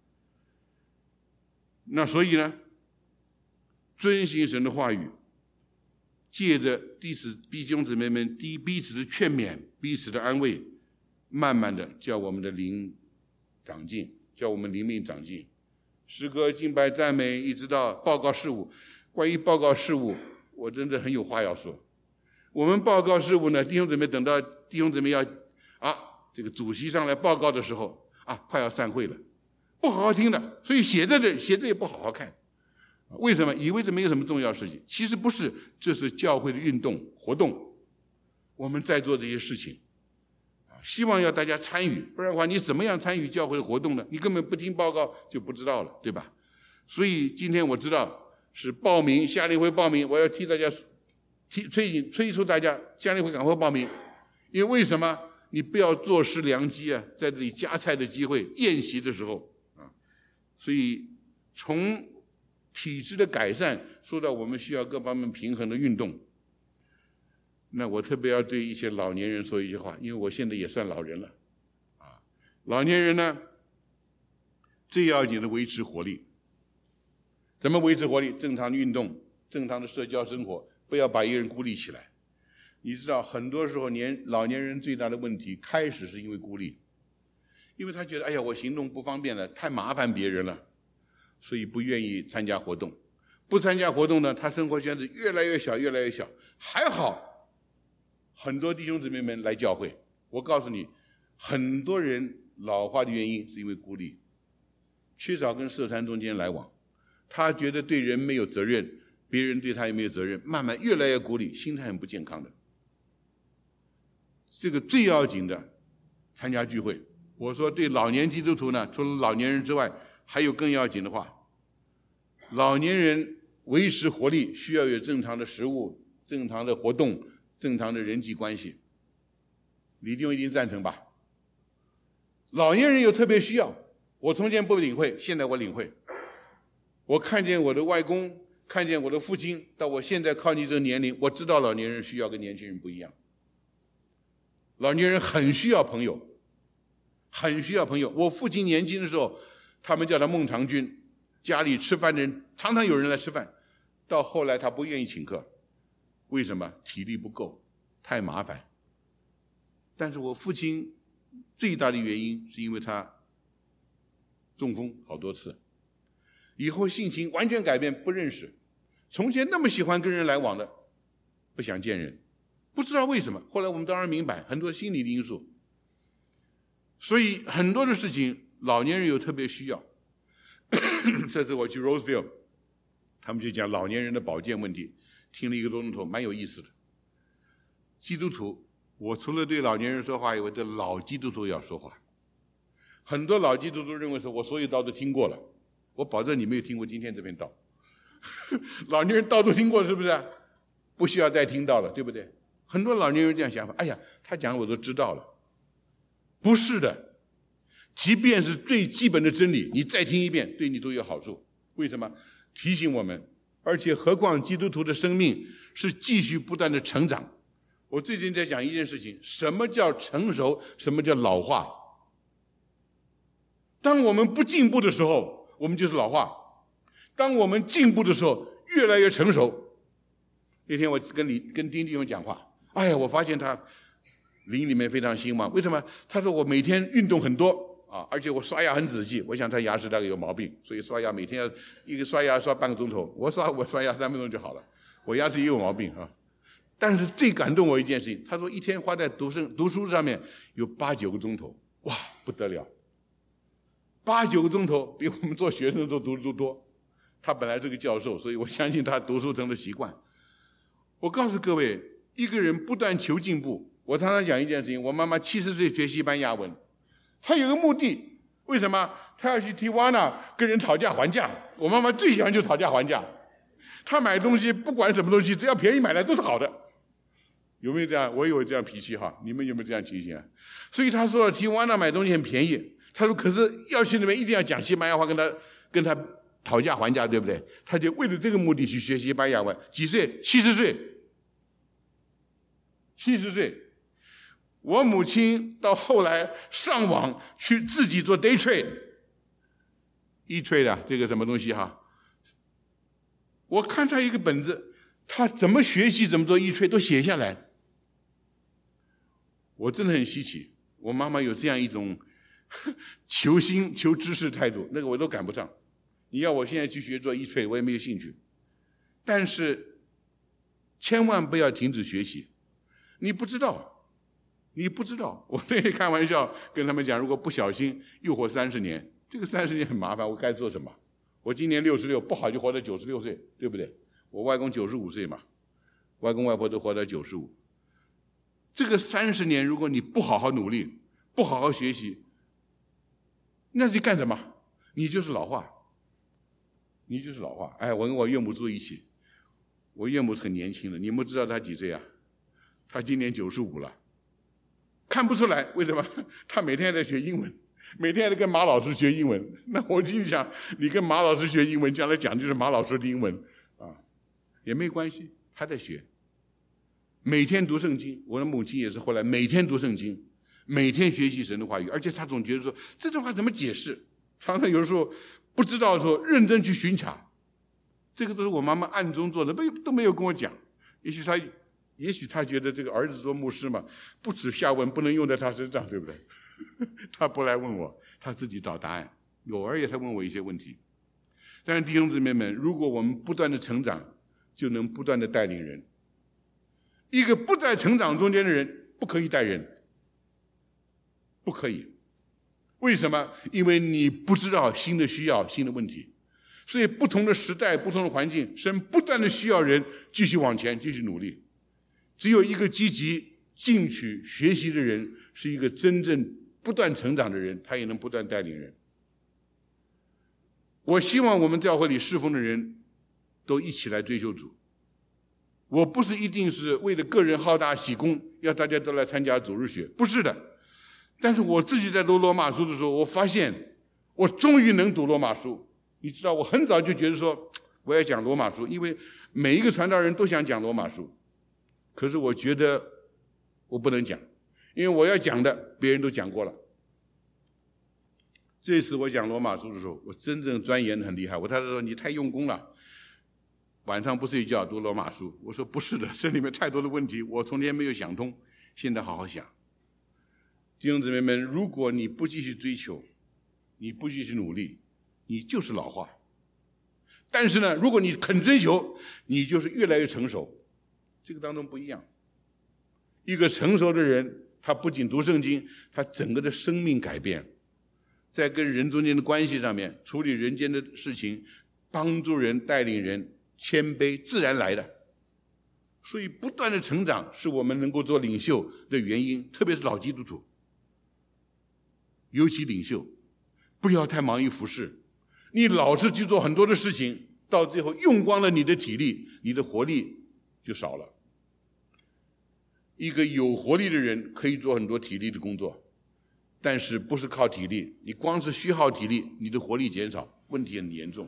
那所以呢，遵行神的话语，借着弟兄姊妹们彼此的劝勉，彼此的安慰，慢慢的叫我们的灵长进，叫我们灵命长进。诗歌、敬拜、赞美，一直到报告事务。关于报告事务，我真的很有话要说。我们报告事务呢，弟兄姊妹等到弟兄姊妹要这个主席上来报告的时候快要散会了，不好好听的，所以写着也不好好看。为什么？以为这没有什么重要事情，其实不是，这是教会的运动活动。我们在做这些事情，希望要大家参与，不然的话你怎么样参与教会的活动呢？你根本不听报告就不知道了，对吧？所以今天我知道是报名夏令会报名，我要替大家催促大家夏令会赶快报名。因为什么？你不要坐失良机啊，在这里夹菜的机会，宴席的时候所以从体质的改善说到我们需要各方面平衡的运动。那我特别要对一些老年人说一句话，因为我现在也算老人了老年人呢，最要紧的维持活力。怎么维持活力？正常的运动，正常的社交生活，不要把一个人孤立起来。你知道很多时候老年人最大的问题开始是因为孤立，因为他觉得哎呀我行动不方便了，太麻烦别人了，所以不愿意参加活动。不参加活动呢，他生活圈子越来越小越来越小。还好很多弟兄姊妹们来教会，我告诉你，很多人老化的原因是因为孤立，缺少跟社团中间来往，他觉得对人没有责任，别人对他也没有责任，慢慢越来越孤立，心态很不健康的。这个最要紧的，参加聚会。我说对老年基督徒呢，除了老年人之外，还有更要紧的话，老年人维持活力需要有正常的食物、正常的活动、正常的人际关系。李弟兄一定赞成吧？老年人有特别需要，我从前不领会，现在我领会。我看见我的外公，看见我的父亲，到我现在靠近这个年龄，我知道老年人需要跟年轻人不一样。老年人很需要朋友，很需要朋友。我父亲年轻的时候， 他们叫他孟尝君，家里吃饭的人常常有人来吃饭，到后来他不愿意请客，为什么？体力不够，太麻烦。但是我父亲最大的原因是因为他中风好多次，以后性情完全改变，不认识，从前那么喜欢跟人来往的，不想见人，不知道为什么。后来我们当然明白很多心理的因素，所以很多的事情老年人有特别需要。这次我去 Roseville， 他们就讲老年人的保健问题，听了1个多钟头，蛮有意思的。基督徒，我除了对老年人说话以外，对老基督徒要说话。很多老基督徒认为说我所有道都听过了，我保证你没有听过今天这篇道。老年人道都听过是不是？不需要再听到了，对不对？很多老年人这样想法，哎呀，他讲我都知道了。不是的，即便是最基本的真理，你再听一遍对你都有好处。为什么？提醒我们，而且何况基督徒的生命是继续不断的成长。我最近在讲一件事情，什么叫成熟，什么叫老化。当我们不进步的时候，我们就是老化；当我们进步的时候，越来越成熟。那天我跟丁弟兄讲话，哎呀，我发现他灵里面非常兴旺。为什么？他说我每天运动很多啊，而且我刷牙很仔细。我想他牙齿大概有毛病，所以刷牙每天要一个刷牙刷半个钟头，我刷牙3分钟就好了。我牙齿也有毛病啊。但是最感动我一件事情，他说一天花在读书上面有8、9个钟头，哇，不得了！8、9个钟头比我们做学生都读书多。他本来是个教授，所以我相信他读书成了习惯。我告诉各位，一个人不断求进步，我常常讲一件事情，我妈妈70岁学西班牙文，她有个目的，为什么？她要去提瓦纳跟人讨价还价。我妈妈最喜欢就讨价还价，她买东西不管什么东西，只要便宜买来都是好的。有没有这样？我有这样脾气哈，你们有没有这样情形啊？所以她说提瓦纳买东西很便宜，她说可是要去那边一定要讲西班牙话，跟他讨价还价，对不对？他就为了这个目的去学西班牙文。几岁？70岁。70岁。我母亲到后来上网去自己做 day trade，e-trade 啊，这个什么东西哈？我看他一个本子，他怎么学习怎么做 e-trade 都写下来。我真的很稀奇，我妈妈有这样一种求新求知识态度，那个我都赶不上。你要我现在去学做e-trade，我也没有兴趣。但是千万不要停止学习，你不知道。我那天开玩笑跟他们讲，如果不小心又活30年，这个30年很麻烦，我该做什么？我今年66，不好就活到96岁，对不对？我外公95岁嘛，外公外婆都活到95。这个30年，如果你不好好努力，不好好学习，那是干什么？你就是老化。哎，我跟我岳母住一起，我岳母是很年轻的，你们知道她几岁啊？她今年95了，看不出来。为什么？她每天在学英文，每天在跟马老师学英文。那我心里想，你跟马老师学英文，将来讲就是马老师的英文啊，也没关系。她在学，每天读圣经。我的母亲也是后来每天读圣经，每天学习神的话语，而且她总觉得说这段话怎么解释，常常有的时候不知道的时候认真去巡查。这个都是我妈妈暗中做的，都没有跟我讲。也许她觉得这个儿子做牧师嘛，不耻下问不能用在他身上，对不对？他不来问我，他自己找答案。偶尔也他问我一些问题。但是弟兄姊妹们，如果我们不断的成长，就能不断的带领人。一个不在成长中间的人不可以带人，不可以。为什么？因为你不知道新的需要、新的问题。所以不同的时代、不同的环境，神不断的需要人继续往前、继续努力。只有一个积极进取学习的人，是一个真正不断成长的人，他也能不断带领人。我希望我们教会里侍奉的人都一起来追求主。我不是一定是为了个人好大喜功，要大家都来参加主日学，不是的。但是我自己在读罗马书的时候，我发现我终于能读罗马书。你知道，我很早就觉得说我要讲罗马书，因为每一个传道人都想讲罗马书。可是我觉得我不能讲，因为我要讲的别人都讲过了。 这次我讲罗马书的时候，我真正钻研得很厉害。他说你太用功了，晚上不睡觉读罗马书。我说不是的，这里面太多的问题，我从前没有想通，现在好好想。弟兄姊妹们，如果你不继续追求，你不继续努力，你就是老化。但是呢，如果你肯追求，你就是越来越成熟。这个当中不一样。一个成熟的人，他不仅读圣经，他整个的生命改变，在跟人中间的关系上面，处理人间的事情，帮助人，带领人，谦卑自然来的。所以不断的成长是我们能够做领袖的原因，特别是老基督徒，尤其领袖不要太忙于服事。你老是去做很多的事情，到最后用光了你的体力，你的活力就少了。一个有活力的人可以做很多体力的工作，但是不是靠体力，你光是虚耗体力，你的活力减少，问题很严重。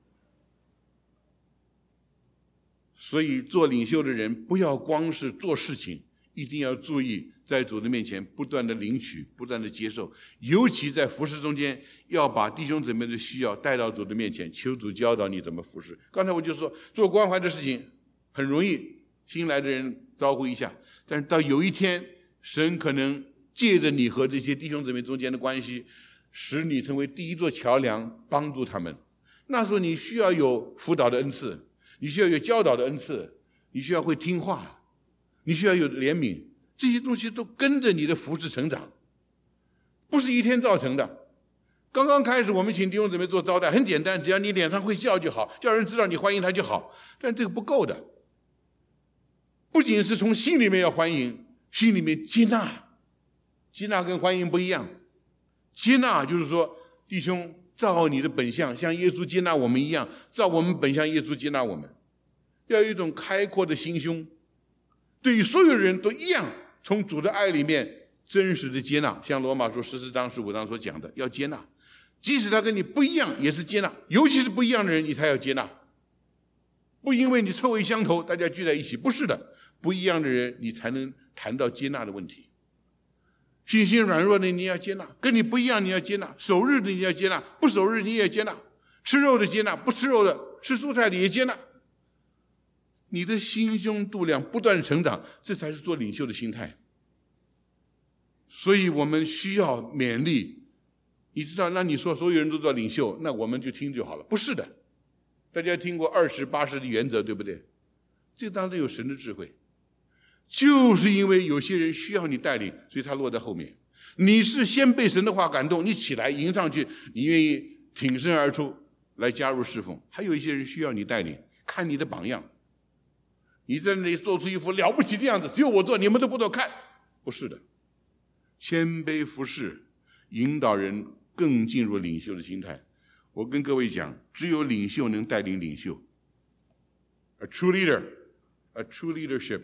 所以做领袖的人不要光是做事情，一定要注意在主的面前不断的领取，不断的接受，尤其在服事中间，要把弟兄姊妹的需要带到主的面前，求主教导你怎么服事。刚才我就说，做关怀的事情很容易，新来的人招呼一下，但是到有一天，神可能借着你和这些弟兄姊妹中间的关系，使你成为第一座桥梁，帮助他们。那时候你需要有辅导的恩赐，你需要有教导的恩赐，你需要会听话，你需要有怜悯，这些东西都跟着你的服事成长，不是一天造成的。刚刚开始我们请弟兄姊妹做招待，很简单，只要你脸上会笑就好，叫人知道你欢迎他就好，但这个不够的。不仅是从心里面要欢迎，心里面接纳，接纳跟欢迎不一样。接纳就是说，弟兄照你的本相，像耶稣接纳我们一样，照我们本相耶稣接纳我们，要有一种开阔的心胸，对于所有人都一样，从主的爱里面真实的接纳，像罗马书14章15章所讲的，要接纳，即使他跟你不一样也是接纳，尤其是不一样的人你才要接纳，不因为你臭味相投大家聚在一起，不是的，不一样的人你才能谈到接纳的问题。信心软弱的你要接纳，跟你不一样你要接纳，守日的你要接纳，不守日你也接纳，吃肉的接纳，不吃肉的吃蔬菜的也接纳。你的心胸度量不断成长，这才是做领袖的心态。所以我们需要勉励。你知道，那你说所有人都做领袖，那我们就听就好了，不是的。大家听过20-80的原则，对不对？这当中有神的智慧，就是因为有些人需要你带领，所以他落在后面。你是先被神的话感动，你起来迎上去，你愿意挺身而出来加入侍奉。还有一些人需要你带领，看你的榜样。你在那里做出一副了不起的样子，只有我做，你们都不做，看，不是的。谦卑服侍，引导人更进入领袖的心态。我跟各位讲，只有领袖能带领领袖。A true leader, a true leadership，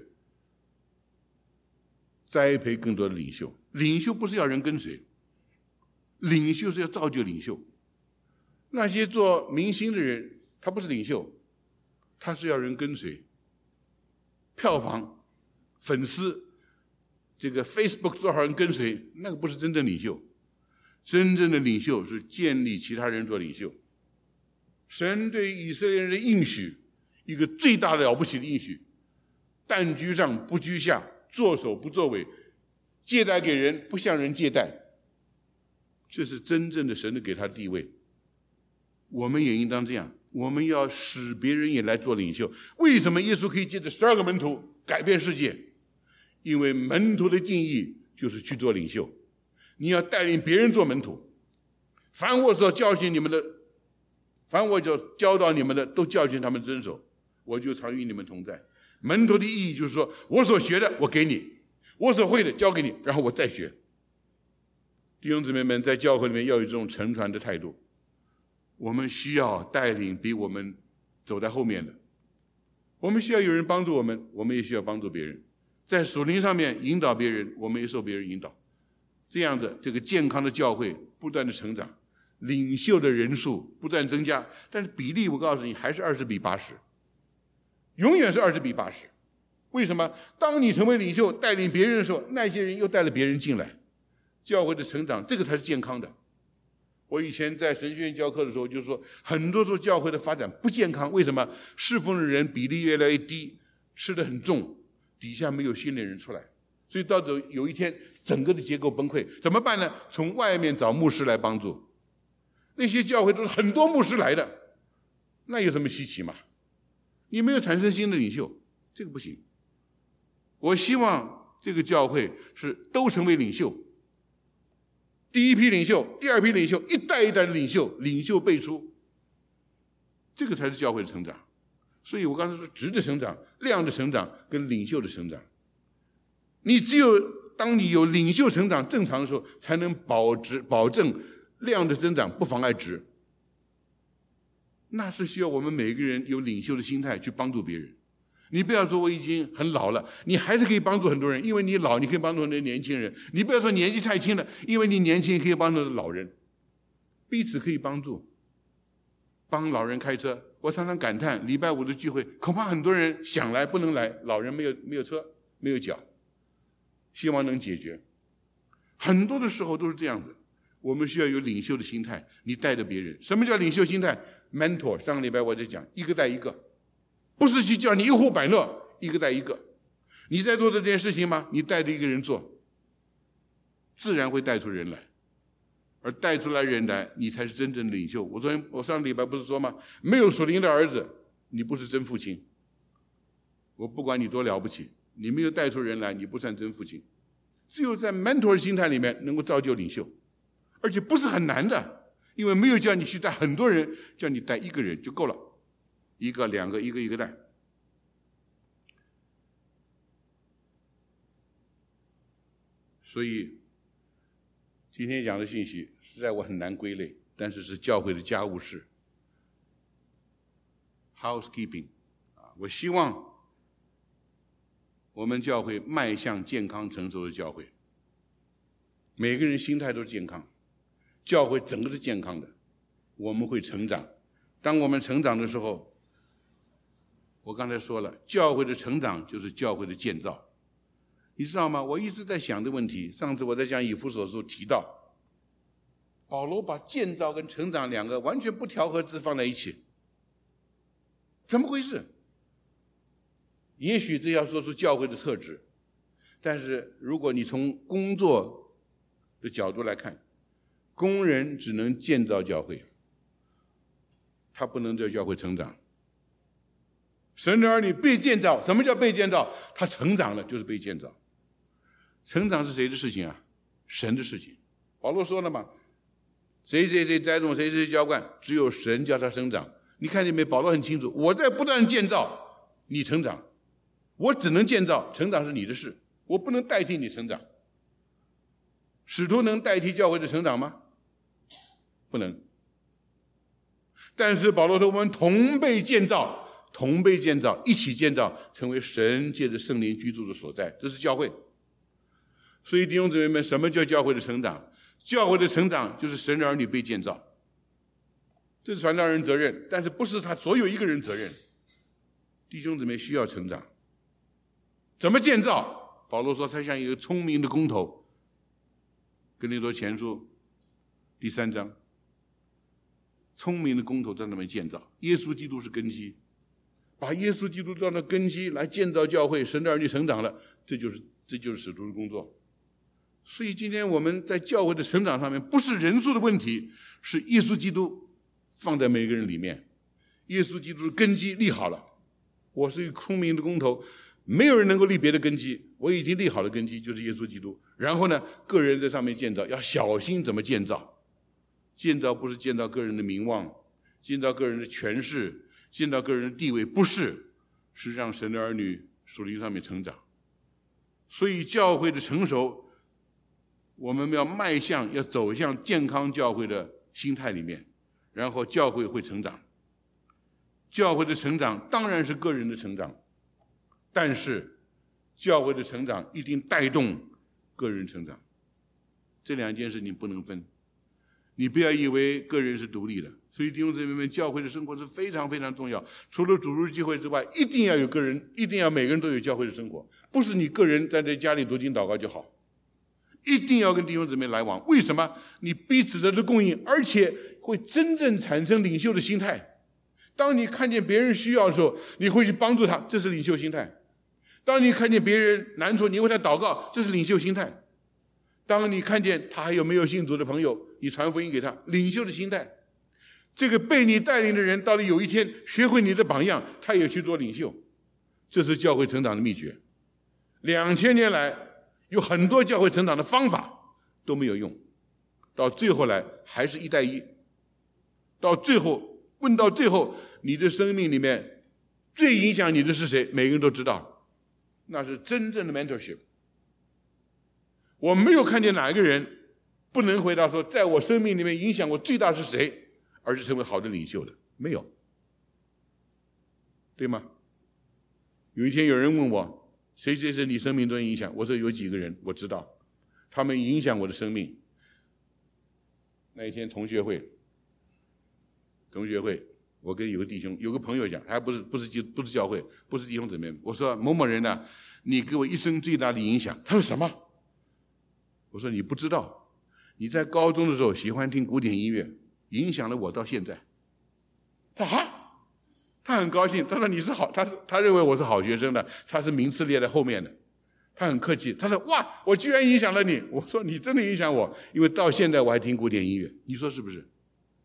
栽培更多的领袖。领袖不是要人跟随，领袖是要造就领袖。那些做明星的人，他不是领袖，他是要人跟随。票房、粉丝，这个 Facebook 多少人跟随，那个不是真正领袖。真正的领袖是建立其他人做领袖。神对以色列人的应许，一个最大的了不起的应许，但居上不居下，作首不作尾，借贷给人不向人借贷，这是真正的神的给他的地位。我们也应当这样，我们要使别人也来做领袖。为什么耶稣可以借着12个门徒改变世界？因为门徒的敬意就是去做领袖，你要带领别人做门徒。凡我所教训你们的，凡我就教导你们的，都教训他们遵守，我就常与你们同在。门徒的意义就是说，我所学的我给你，我所会的教给你，然后我再学。弟兄姊妹们，在教会里面要有这种承传的态度。我们需要带领比我们走在后面的，我们需要有人帮助我们，我们也需要帮助别人。在属灵上面引导别人，我们也受别人引导。这样子，这个健康的教会不断的成长，领袖的人数不断增加，但是比例我告诉你还是20:80，永远是20:80。为什么？当你成为领袖带领别人的时候，那些人又带了别人进来，教会的成长，这个才是健康的。 我以前在神学院教课的时候，就是说，很多时候教会的发展不健康，为什么？侍奉的人比例越来越低，吃得很重，底下没有新的人出来，所以到有一天，整个的结构崩溃，怎么办呢？从外面找牧师来帮助。那些教会都是很多牧师来的，那有什么稀奇嘛？你没有产生新的领袖，这个不行。我希望这个教会是都成为领袖。第一批领袖，第二批领袖，一代一代的领袖，领袖辈出，这个才是教会的成长。所以我刚才说质的成长、量的成长跟领袖的成长，你只有当你有领袖成长正常的时候，才能保证量的增长不妨碍质。那是需要我们每个人有领袖的心态去帮助别人。你不要说我已经很老了，你还是可以帮助很多人，因为你老，你可以帮助很多年轻人。你不要说年纪太轻了，因为你年轻可以帮助老人，彼此可以帮助。帮老人开车，我常常感叹，礼拜五的聚会，恐怕很多人想来不能来，老人没有车，没有脚，希望能解决。很多的时候都是这样子，我们需要有领袖的心态，你带着别人。什么叫领袖心态 ？mentor， 上个礼拜我在讲，一个带一个。不是去叫你一呼百诺，一个带一个。你在做这件事情吗？你带着一个人做，自然会带出人来，而带出来人来，你才是真正的领袖。我上个礼拜不是说吗？没有属灵的儿子，你不是真父亲。我不管你多了不起，你没有带出人来，你不算真父亲。只有在 mentor 心态里面能够造就领袖，而且不是很难的，因为没有叫你去带很多人，叫你带一个人就够了。一个两个，一个一个带。所以今天讲的信息实在我很难归类，但是是教会的家务事 housekeeping 我希望我们教会迈向健康成熟的教会，每个人心态都是健康，教会整个是健康的，我们会成长。当我们成长的时候，我刚才说了，教会的成长就是教会的建造，你知道吗？我一直在想的问题，上次我在讲以弗所书提到，保罗把建造跟成长两个完全不调和字放在一起，怎么回事？也许这要说出教会的特质，但是如果你从工作的角度来看，工人只能建造教会，他不能叫教会成长。神的儿女被建造，什么叫被建造？他成长了就是被建造。成长是谁的事情啊？神的事情。保罗说了嘛，谁谁谁栽种，谁谁谁浇灌，只有神叫他生长。你看见没？保罗很清楚，我在不断建造，你成长，我只能建造，成长是你的事，我不能代替你成长。使徒能代替教会的成长吗？不能。但是保罗说，我们同被建造，同被建造，一起建造，成为神借着圣灵居住的所在，这是教会。所以弟兄姊妹们，什么叫教会的成长？教会的成长就是神的儿女被建造，这是传道人责任，但是不是他所有一个人责任。弟兄姊妹需要成长，怎么建造？保罗说他像一个聪明的工头，哥林多前书第3章，聪明的工头在那边建造，耶稣基督是根基，把耶稣基督当成根基来建造教会，神的儿女成长了，这就是使徒的工作。所以今天我们在教会的成长上面，不是人数的问题，是耶稣基督放在每个人里面，耶稣基督的根基立好了。我是一个聪明的工头，没有人能够立别的根基，我已经立好了根基，就是耶稣基督。然后呢，个人在上面建造，要小心怎么建造。建造不是建造个人的名望，建造个人的权势，建造个人的地位，不是，是让神的儿女属灵上面成长。所以教会的成熟，我们要走向健康教会的心态里面，然后教会会成长。教会的成长当然是个人的成长，但是教会的成长一定带动个人成长，这两件事你不能分。你不要以为个人是独立的，所以弟兄姊妹们，教会的生活是非常非常重要。除了主日聚会之外，一定要有个人，一定要每个人都有教会的生活，不是你个人在家里读经祷告就好， 一定要跟弟兄姊妹来往。为什么？你彼此的供应，而且会真正产生领袖的心态。当你看见别人需要的时候，你会去帮助他，这是领袖心态。当你看见别人难处，你为他祷告，这是领袖心态。当你看见他还有没有信主的朋友，你传福音给他，领袖的心态。这个被你带领的人，到底有一天学会你的榜样，他也去做领袖，这是教会成长的秘诀。2000年来，有很多教会成长的方法都没有用，到最后来还是1带1。到最后问到最后，你的生命里面最影响你的是谁？每个人都知道，那是真正的 mentorship。我没有看见哪一个人不能回答说，在我生命里面影响我最大是谁，而是成为好的领袖的，没有，对吗？有一天有人问我，谁谁是你生命中的影响？我说有几个人我知道，他们影响我的生命。那一天同学会，我跟有个弟兄有个朋友讲，还不是教会，不是弟兄姊妹，我说某某人呢，你给我一生最大的影响。他说什么？我说你不知道，你在高中的时候喜欢听古典音乐，影响了我到现在。他很高兴，他说你是好，他认为我是好学生的，他是名次列在后面的，他很客气，他说哇，我居然影响了你。我说你真的影响我，因为到现在我还听古典音乐，你说是不是？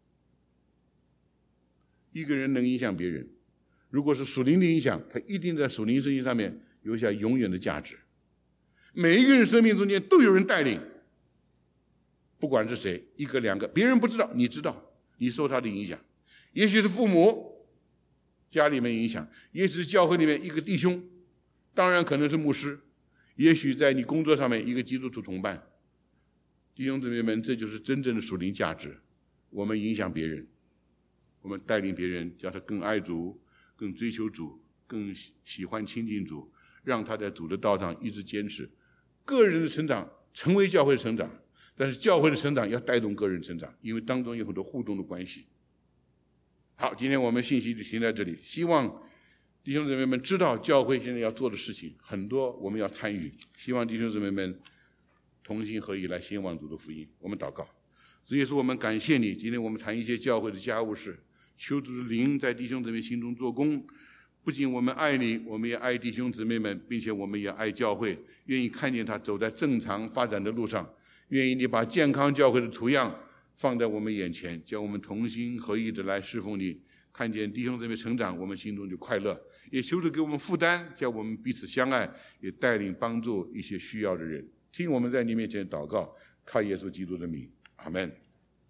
一个人能影响别人，如果是属灵的影响，他一定在属灵生命上面留下永远的价值。每一个人生命中间都有人带领，不管是谁，一个两个，别人不知道，你知道，你受他的影响。也许是父母家里面影响，也许是教会里面一个弟兄，当然可能是牧师，也许在你工作上面一个基督徒同伴。弟兄姊妹们，这就是真正的属灵价值。我们影响别人，我们带领别人，叫他更爱主，更追求主，更喜欢亲近主，让他在主的道上一直坚持。个人的成长成为教会的成长，但是教会的成长要带动个人成长，因为当中有很多互动的关系。好，今天我们信息就停在这里，希望弟兄姊妹们知道教会现在要做的事情很多，我们要参与，希望弟兄姊妹们同心合意来兴旺主的福音。我们祷告。主耶稣，我们感谢你，今天我们谈一些教会的家务事，求主的灵在弟兄姊妹心中做工。不仅我们爱你，我们也爱弟兄姊妹们，并且我们也爱教会，愿意看见他走在正常发展的路上，愿意你把健康教会的图样放在我们眼前，叫我们同心合意的来侍奉你。看见弟兄姊妹成长，我们心中就快乐。也求主给我们负担，叫我们彼此相爱，也带领帮助一些需要的人。听我们在你面前祷告，靠耶稣基督的名，阿们。